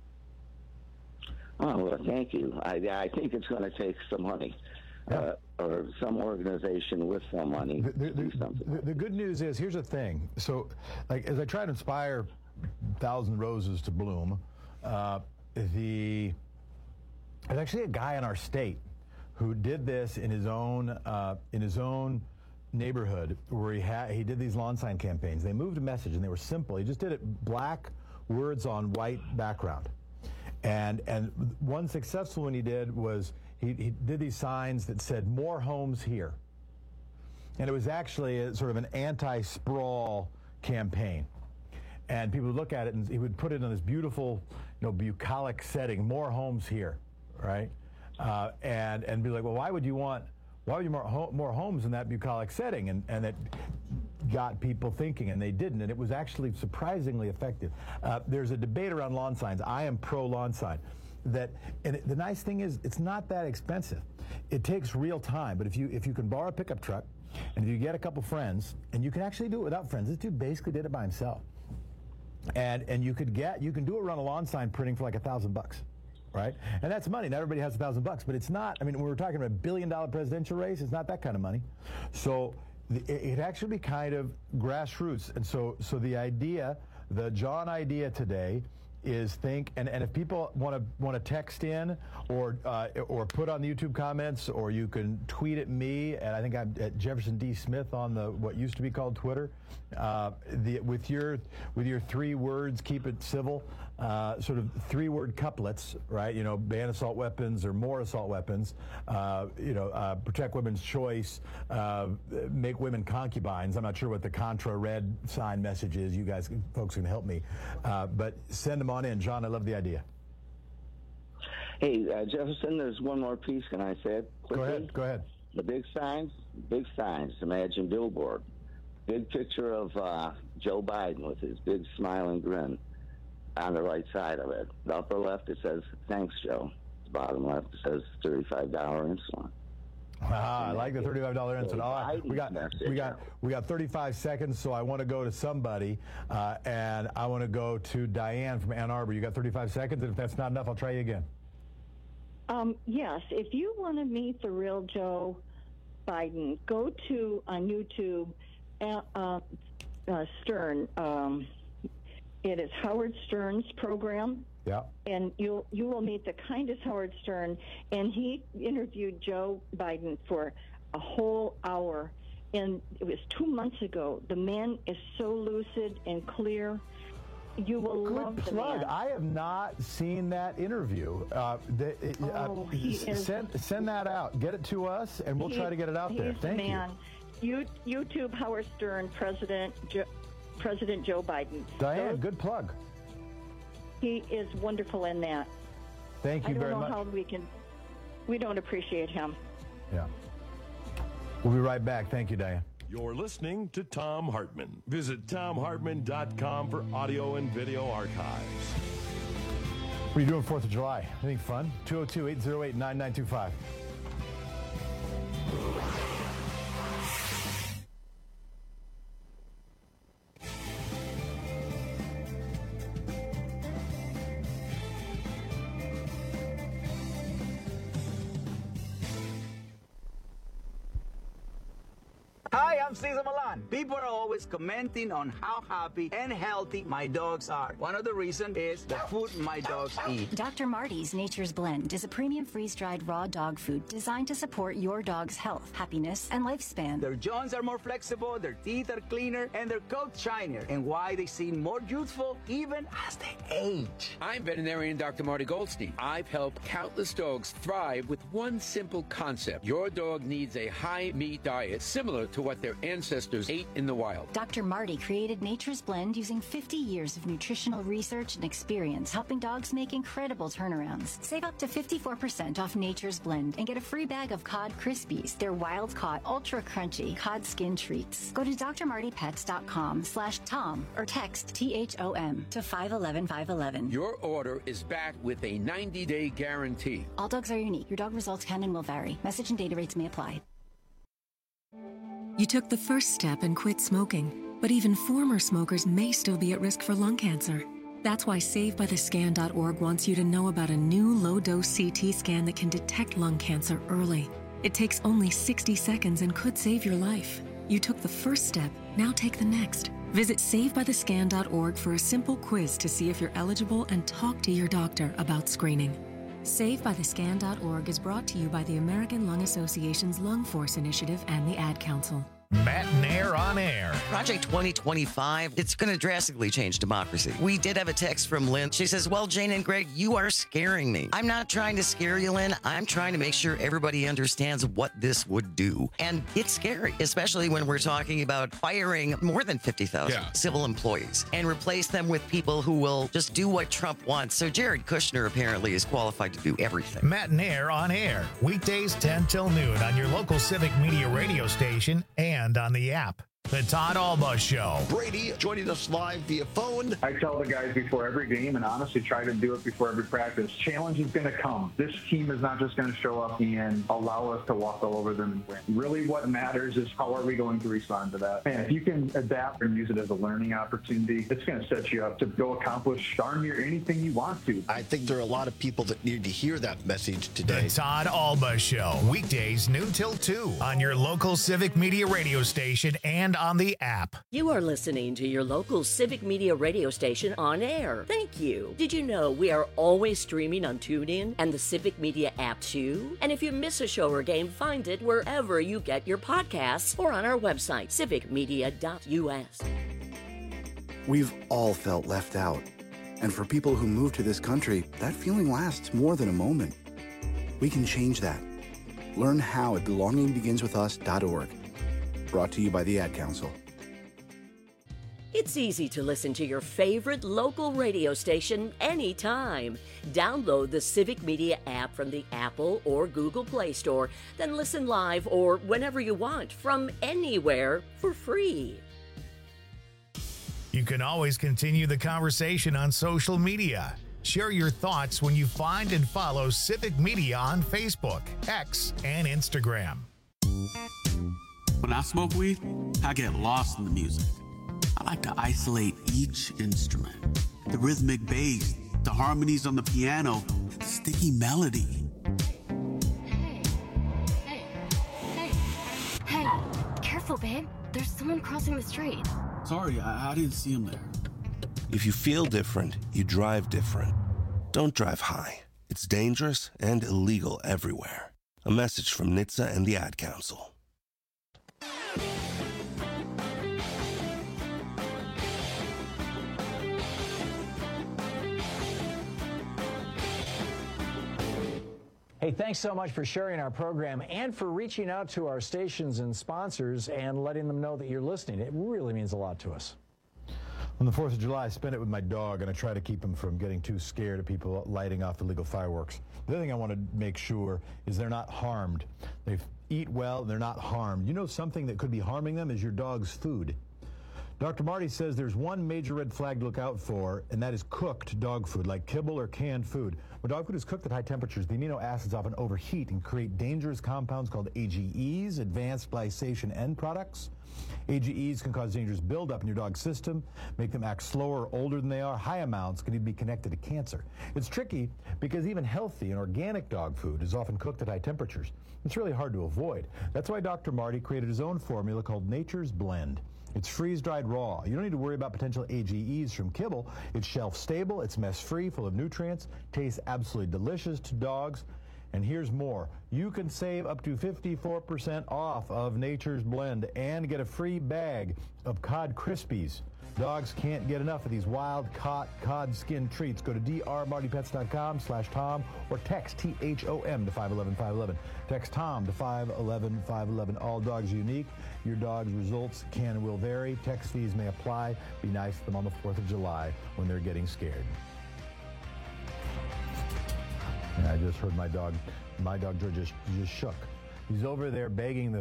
Oh, well, thank you. I think it's going to take some money, or some organization with some money to do something. The good news is, here's the thing. So, like, as I try to inspire 1,000 roses to bloom, there's actually a guy in our state who did this in his own neighborhood, where he did these lawn sign campaigns. They moved a message, and they were simple. He just did it black words on white background. And one successful one he did was he did these signs that said more homes here. And it was actually sort of an anti-sprawl campaign. And people would look at it, and he would put it in this beautiful, bucolic setting, more homes here, right? And be like, well, why would you want more homes in that bucolic setting? And it got people thinking, and they didn't. And it was actually surprisingly effective. There's a debate around lawn signs. I am pro lawn sign. And the nice thing is, it's not that expensive. It takes real time, but if you can borrow a pickup truck, and if you get a couple friends, and you can actually do it without friends. This dude basically did it by himself. And you can do it around a lawn sign printing for like $1,000, right? And that's money. Not everybody has $1,000, but it's not. I mean, when we're talking about $1 billion presidential race, it's not that kind of money. So it actually be kind of grassroots. And so the idea the John idea today is think, and if people want to text in or put on the YouTube comments, or you can tweet at me, and I think I'm at Jefferson D. Smith on the what used to be called Twitter. With your 3 words, keep it civil, sort of 3-word couplets, right? Ban assault weapons or more assault weapons, protect women's choice, make women concubines. I'm not sure what the contra red sign message is. You guys, folks, can help me, but send them on in. John, I love the idea. Hey, Jefferson, there's one more piece. Can I say it quickly? Go ahead. The big signs. Imagine billboard. Big picture of Joe Biden with his big smiling grin on the right side of it. The upper left, it says, "Thanks, Joe." The bottom left, it says $35 insulin. I like the $35 insulin. We got 35 seconds, so I want to go to somebody, and I want to go to Diane from Ann Arbor. You got 35 seconds, and if that's not enough, I'll try you again. Yes, if you want to meet the real Joe Biden, go to on YouTube. Stern. It is Howard Stern's program. Yeah. And you will meet the kindest Howard Stern. And he interviewed Joe Biden for a whole hour. And it was 2 months ago. The man is so lucid and clear. You will love the man. I have not seen that interview. Send that out. Get it to us, and we'll try to get it out there. Thank you. YouTube Howard Stern, President Joe Biden. Diane, good plug. He is wonderful in that. Thank you very much. I don't know how we don't appreciate him. Yeah. We'll be right back. Thank you, Diane. You're listening to Thom Hartmann. Visit ThomHartmann.com for audio and video archives. What are you doing 4th of July? Anything fun? 202-808-9925. Hi, I'm Cesar Milan. People are always commenting on how happy and healthy my dogs are. One of the reasons is the food my dogs eat. Dr. Marty's Nature's Blend is a premium freeze-dried raw dog food designed to support your dog's health, happiness, and lifespan. Their jaws are more flexible, their teeth are cleaner, and their coats shinier. And why they seem more youthful even as they age. I'm veterinarian Dr. Marty Goldstein. I've helped countless dogs thrive with one simple concept. Your dog needs a high-meat diet similar to what their ancestors ate in the wild. Dr. Marty created Nature's Blend using 50 years of nutritional research and experience, helping dogs make incredible turnarounds. Save up to 54% off Nature's Blend and get a free bag of Cod Krispies. They're wild-caught, ultra-crunchy cod skin treats. Go to drmartypets.com/Tom or text THOM to 511-511. Your order is backed with a 90-day guarantee. All dogs are unique. Your dog results can and will vary. Message and data rates may apply. You took the first step and quit smoking, but even former smokers may still be at risk for lung cancer. That's why SaveByTheScan.org wants you to know about a new low-dose CT scan that can detect lung cancer early. It takes only 60 seconds and could save your life. You took the first step, now take the next. Visit SaveByTheScan.org for a simple quiz to see if you're eligible and talk to your doctor about screening. SaveByTheScan.org is brought to you by the American Lung Association's Lung Force Initiative and the Ad Council. Matt Nair on air. Project 2025, it's going to drastically change democracy. We did have a text from Lynn. She says, well, Jane and Greg, you are scaring me. I'm not trying to scare you, Lynn. I'm trying to make sure everybody understands what this would do. And it's scary, especially when we're talking about firing more than 50,000 civil employees and replace them with people who will just do what Trump wants. So Jared Kushner apparently is qualified to do everything. Matt Nair on air. Weekdays 10 till noon on your local Civic Media radio station and on the app. The Todd Alba Show. Brady joining us live via phone. I tell the guys before every game, and honestly try to do it before every practice, challenge is going to come. This team is not just going to show up and allow us to walk all over them and win. Really what matters is how are we going to respond to that. And if you can adapt and use it as a learning opportunity, it's going to set you up to go accomplish darn near anything you want to. I think there are a lot of people that need to hear that message today. The Todd Alba Show. Weekdays noon till 2 on your local Civic Media radio station and and on the app. You are listening to your local Civic Media radio station on air. Thank you. Did you know we are always streaming on TuneIn and the Civic Media app too? And if you miss a show or game, find it wherever you get your podcasts or on our website, civicmedia.us. We've all felt left out. And for people who move to this country, that feeling lasts more than a moment. We can change that. Learn how at belongingbeginswithus.org. Brought to you by the Ad Council. It's easy to listen to your favorite local radio station anytime. Download the Civic Media app from the Apple or Google Play Store, then listen live or whenever you want from anywhere for free. You can always continue the conversation on social media. Share your thoughts when you find and follow Civic Media on Facebook, X, and Instagram. When I smoke weed, I get lost in the music. I like to isolate each instrument. The rhythmic bass, the harmonies on the piano, the sticky melody. Hey, careful, babe. There's someone crossing the street. Sorry, I didn't see him there. If you feel different, you drive different. Don't drive high. It's dangerous and illegal everywhere. A message from NHTSA and the Ad Council. Hey, thanks so much for sharing our program and for reaching out to our stations and sponsors and letting them know that you're listening. It really means a lot to us. On the 4th of July, I spent it with my dog, and I try to keep him from getting too scared of people lighting off illegal fireworks. The other thing I want to make sure is they're not harmed. They eat well, and they're not harmed. You know, something that could be harming them is your dog's food. Dr. Marty says there's one major red flag to look out for, and that is cooked dog food, like kibble or canned food. When dog food is cooked at high temperatures, the amino acids often overheat and create dangerous compounds called AGEs, advanced glycation end products. AGEs can cause dangerous buildup in your dog's system, make them act slower or older than they are. High amounts can even be connected to cancer. It's tricky because even healthy and organic dog food is often cooked at high temperatures. It's really hard to avoid. That's why Dr. Marty created his own formula called Nature's Blend. It's freeze-dried raw. You don't need to worry about potential AGEs from kibble. It's shelf-stable, it's mess-free, full of nutrients, tastes absolutely delicious to dogs. And here's more. You can save up to 54% off of Nature's Blend and get a free bag of Cod Crispies. Dogs can't get enough of these wild-caught cod skin treats. Go to drmartypets.com/Tom or text THOM to 511-511. Text Tom to 511-511. All dogs are unique. Your dog's results can and will vary. Text fees may apply. Be nice to them on the 4th of July when they're getting scared. And I just heard my dog George just shook. He's over there begging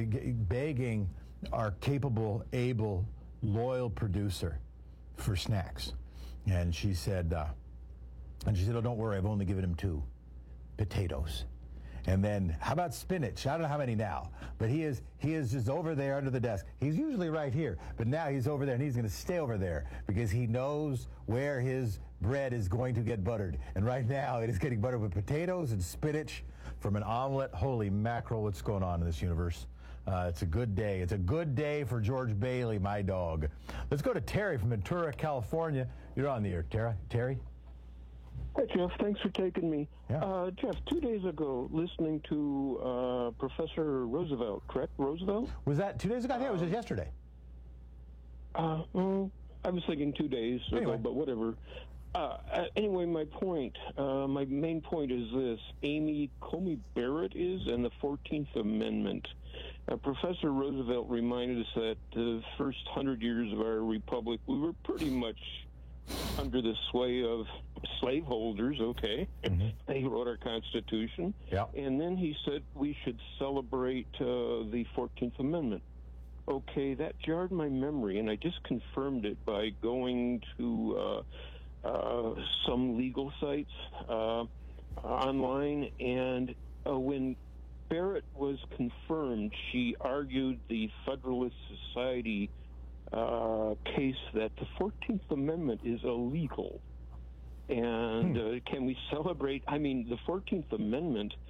our capable, able, loyal producer for snacks. And she said, oh, don't worry, I've only given him 2 potatoes. And then, how about spinach? I don't know how many now, but he is just over there under the desk. He's usually right here, but now he's over there, and he's going to stay over there because he knows where his bread is going to get buttered. And right now, it is getting buttered with potatoes and spinach from an omelet. Holy mackerel, what's going on in this universe? It's a good day. It's a good day for George Bailey, my dog. Let's go to Terry from Ventura, California. You're on the air, Terry. Hi, Jeff. Thanks for taking me. Yeah. Jeff, 2 days ago, listening to Professor Roosevelt, correct? Roosevelt? Was that 2 days ago? I think it was just yesterday. I was thinking 2 days ago, but whatever. Anyway, my main point is this. Amy Coney Barrett and the 14th Amendment. Professor Roosevelt reminded us that the first 100 years of our republic, we were pretty much under the sway of slaveholders, okay? Mm-hmm. They wrote our Constitution. Yeah. And then he said we should celebrate the 14th Amendment. Okay, that jarred my memory, and I just confirmed it by going to some legal sites online, and when Barrett was confirmed, she argued the Federalist Society case that the 14th Amendment is illegal. And can we celebrate? I mean, the 14th Amendment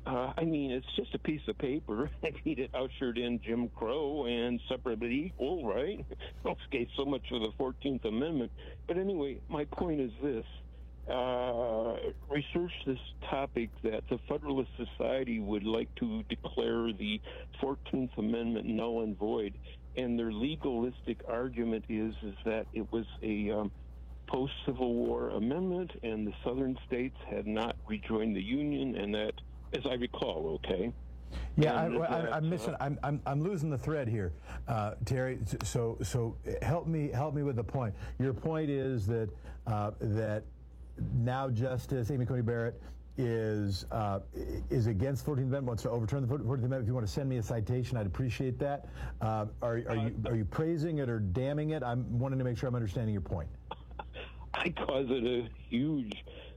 I mean, it's just a piece of paper. I mean, it ushered in Jim Crow and separately equal, right? Okay, so much for the 14th Amendment. But anyway, my point is this. Research this topic that the Federalist Society would like to declare the 14th Amendment null and void. And their legalistic argument is that it was a post-Civil War amendment and the southern states had not rejoined the Union, and that, as I recall, okay? Yeah, I'm missing. I'm losing the thread here, Terry. So help me with the point. Your point is that that now Justice Amy Coney Barrett is against 14th Amendment, wants to overturn the 14th Amendment. If you want to send me a citation, I'd appreciate that. Are you praising it or damning it? I'm wanting to make sure I'm understanding your point. I cause it a huge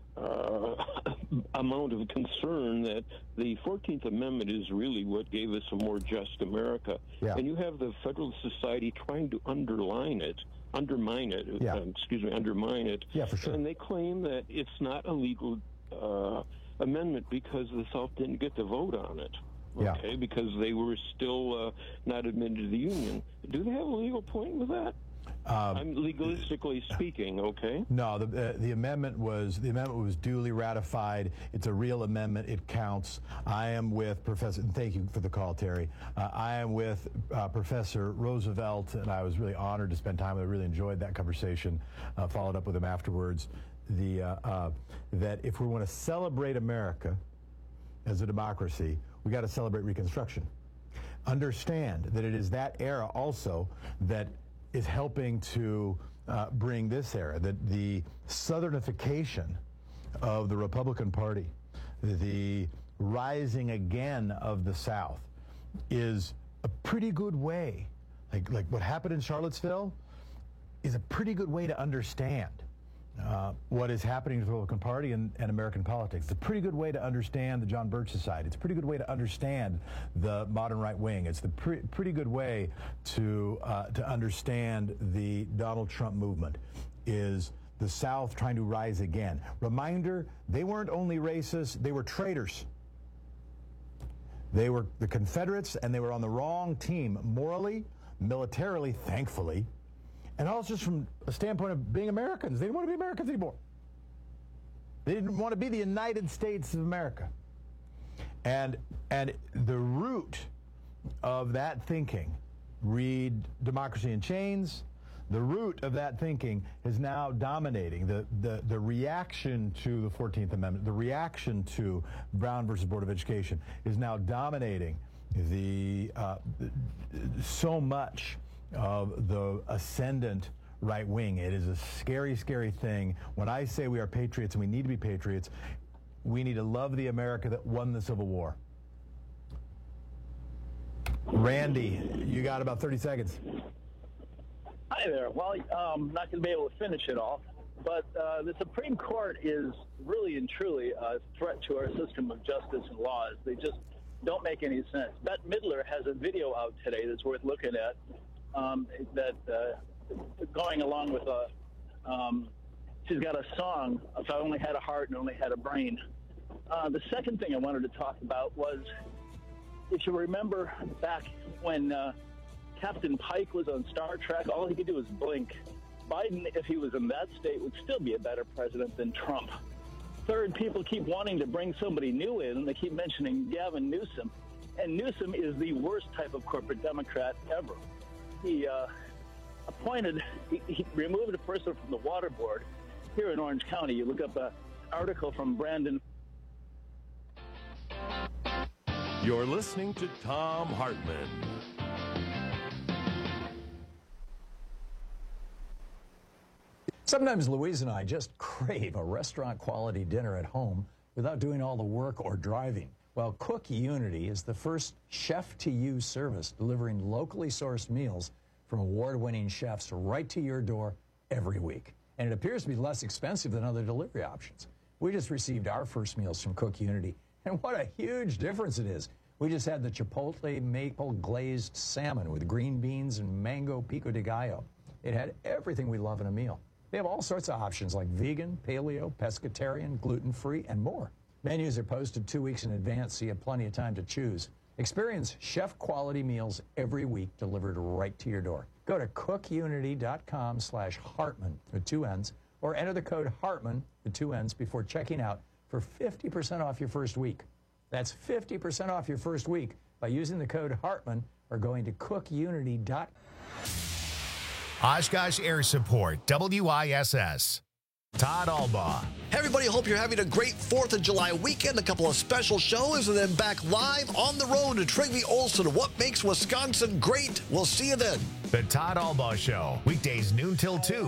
amount of concern that the 14th Amendment is really what gave us a more just America. Yeah. And you have the Federalist Society trying to undermine it. Yeah, for sure. And they claim that it's not a legal amendment because the South didn't get to vote on it. Okay, because they were still not admitted to the Union. Do they have a legal point with that? I'm legalistically speaking, okay? No, the amendment was duly ratified. It's a real amendment. It counts. I am with Professor, and thank you for the call, Terry. I am with Professor Roosevelt, and I was really honored to spend time with him. I really enjoyed that conversation. Followed up with him afterwards. That if we want to celebrate America as a democracy, we got to celebrate Reconstruction. Understand that it is that era also that is helping to bring this era, that the southernification of the Republican Party, the rising again of the South, is a pretty good way, like what happened in Charlottesville, is a pretty good way to understand what is happening to the Republican Party and American politics. It's a pretty good way to understand the John Birch Society. It's a pretty good way to understand the modern right wing. It's the pretty good way to understand the Donald Trump movement, is the South trying to rise again. Reminder, they weren't only racist, they were traitors. They were the Confederates, and they were on the wrong team morally, militarily, thankfully, and also just from a standpoint of being Americans. They didn't want to be Americans anymore. They didn't want to be the United States of America. And the root of that thinking, read Democracy in Chains, the root of that thinking is now dominating the reaction to the 14th Amendment, the reaction to Brown versus Board of Education is now dominating so much of the ascendant right wing. It is a scary, scary thing. When I say we are patriots and we need to be patriots, we need to love the America that won the Civil War. Randy, you got about 30 seconds. Hi there. Well, I'm not going to be able to finish it all, but the Supreme Court is really and truly a threat to our system of justice and laws. They just don't make any sense. Bette Midler has a video out today that's worth looking at. Going along with she's got a song, If I Only Had a Heart and Only Had a Brain. The second thing I wanted to talk about was, if you remember back when Captain Pike was on Star Trek, all he could do was blink. Biden, if he was in that state, would still be a better president than Trump. Third, people keep wanting to bring somebody new in, and they keep mentioning Gavin Newsom. And Newsom is the worst type of corporate Democrat ever. He he removed a person from the water board here in Orange County. You look up an article from Brandon. You're listening to Thom Hartmann. Sometimes Louise and I just crave a restaurant-quality dinner at home without doing all the work or driving. Well, Cook Unity is the first chef-to-you service delivering locally sourced meals from award-winning chefs right to your door every week. And it appears to be less expensive than other delivery options. We just received our first meals from Cook Unity, and what a huge difference it is. We just had the Chipotle maple glazed salmon with green beans and mango pico de gallo. It had everything we love in a meal. They have all sorts of options like vegan, paleo, pescatarian, gluten-free, and more. Menus are posted 2 weeks in advance, so you have plenty of time to choose. Experience chef-quality meals every week delivered right to your door. Go to cookunity.com/Hartman with 2 N's, or enter the code Hartman with 2 N's before checking out for 50% off your first week. That's 50% off your first week by using the code Hartman or going to cookunity.com. Oshkosh Air Support, WISS. Todd Albaugh. Hey everybody, hope you're having a great 4th of July weekend. A couple of special shows and then back live on the road to Trygve Olsen. What makes Wisconsin great? We'll see you then. The Todd Albaugh Show, weekdays noon till 2.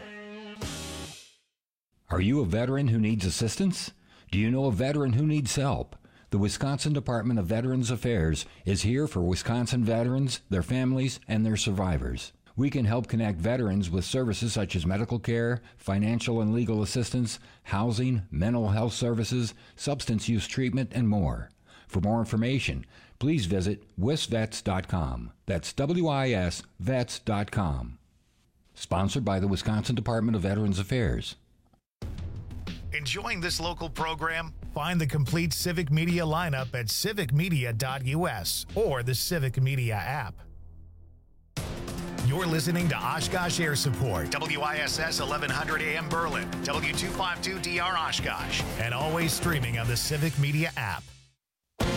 Are you a veteran who needs assistance? Do you know a veteran who needs help? The Wisconsin Department of Veterans Affairs is here for Wisconsin veterans, their families, and their survivors. We can help connect veterans with services such as medical care, financial and legal assistance, housing, mental health services, substance use treatment, and more. For more information, please visit wisvets.com. That's WIS vets.com. Sponsored by the Wisconsin Department of Veterans Affairs. Enjoying this local program? Find the complete Civic Media lineup at civicmedia.us or the Civic Media app. You're listening to Oshkosh Air Support, WISS 1100 AM Berlin, W252DR Oshkosh, and always streaming on the Civic Media app.